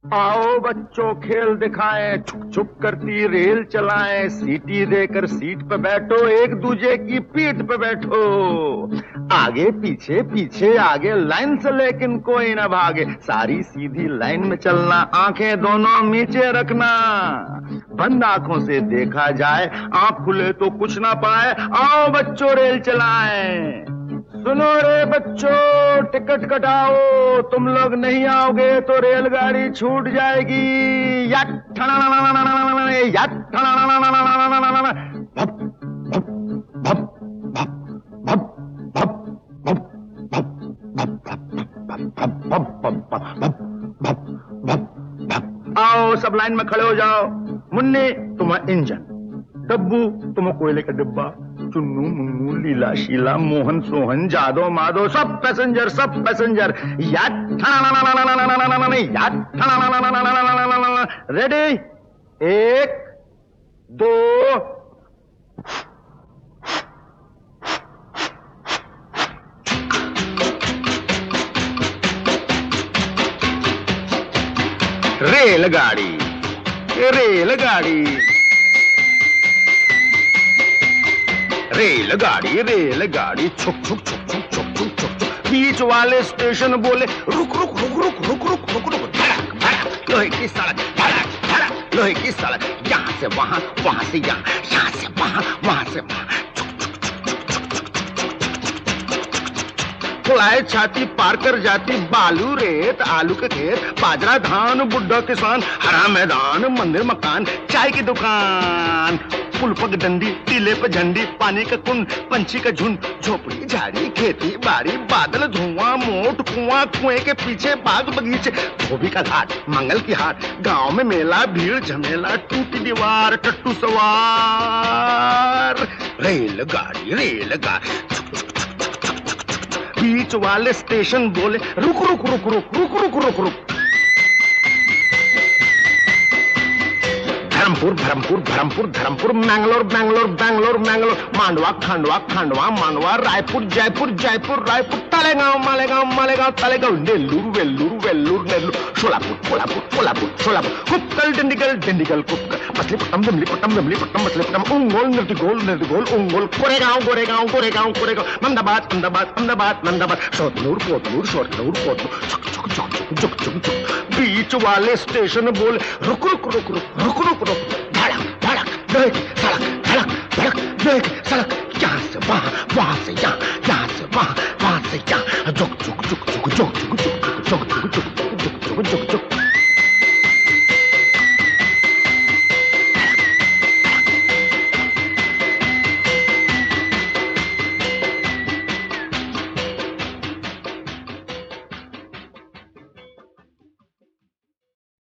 आओ बच्चों खेल दिखाएं, छुक छुक करती रेल चलाएं, सीटी देकर सीट पे बैठो, एक दूजे की पीठ पे बैठो। आगे पीछे पीछे आगे लाइन से लेकिन कोई ना भागे, सारी सीधी लाइन में चलना, आंखें दोनों नीचे रखना। बंद आंखों से देखा जाए, आंख खुले तो कुछ ना पाए। आओ बच्चों रेल चलाएं। सुनो रे बच्चों, टिकट कटाओ, तुम लोग नहीं आओगे तो रेलगाड़ी छूट जाएगी। आओ सब लाइन में खड़े हो जाओ। मुन्नी तुम्हारा इंजन, डब्बू तुम कोयले का डिब्बा, चुन्नू मुन्नू लीला शीला मोहन सोहन जादो माधो सब पैसेंजर सब पैसेंजर। रेडी, एक दो। रेलगाड़ी रेलगाड़ी रेलगाड़ी रेलगाड़ी, छुक छुक छुक छुक छुक छुक छुक छुक। बीच वाले स्टेशन बोले रुक रुक रुक रुक रुक रुक रुक रुक। धड़क धड़क लोहे की सड़क, धड़क धड़क लोहे की सड़क, यहाँ से वहां, वहां से यहाँ, यहाँ से वहां, वहां से वहां। फुलाए छाती पार कर जाती, बालू रेत आलू के खेत, बाजरा धान बुड्ढा किसान, हरा मैदान मंदिर मकान, चाय की दुकान, पुल पग डंडी, टीले पे झंडी, पानी का कुंड, पंछी का झुंड, झोपड़ी झाड़ी खेती बाड़ी, बादल धुआं मोट कुआं, कुएं के पीछे बाग बगीचे, धोबी का घाट मंगल की हाट, गांव में मेला भीड़ झमेला, टूटी दीवार टट्टू सवार। रेलगाड़ी रेलगाड़ी, बीच वाले स्टेशन बोले रुक रुक रुक रुक रुक रुक रुक रुक। धर्मपुर धर्मपुर धर्मपुर धर्मपुर, मैंगलोर बैंगलोर बैंगलोर मैंगलोर, मांडवा खांडवा खांडवा मांडवा, रायपुर जयपुर जयपुर रायपुर, तालेगांव मालेगांव मालेगांव तालेगांव, नेल्लूर वेल्लूर वेल्लूर नेल्लूर, सोलापुर कोल्हापुर कोल्हापुर सोलापुर, कुप्पल डिंडिगल डिंडिगल कुप्पल, मछलीपट्टम दिमलीपट्टम दिमलीपट्टम मछलीपट्टम, उंगोल निर्तिगोल उंगोल, गोरेगांव गोरेगांव गोरेगांव गोरेगांव, अहमदाबाद अहमदाबाद अहमदाबाद अहमदाबाद, शोधनूर कोतनूर शोधनूर कोतनूर, छुक छुक छुक छुक छुक छुक छुक। बीच वाले स्टेशन बोले रुक रुक रुक रुक रुक रुक रुक, धड़क धड़क देख सड़क, धड़क धड़क देख सड़क, यहाँ से वहां, वहां से यहाँ, यहाँ से वहां, वहां से यहाँ, झुक झुक झुक झुक झुक झुक झुक झुक झुक झुक झुक झुक झुक झुक।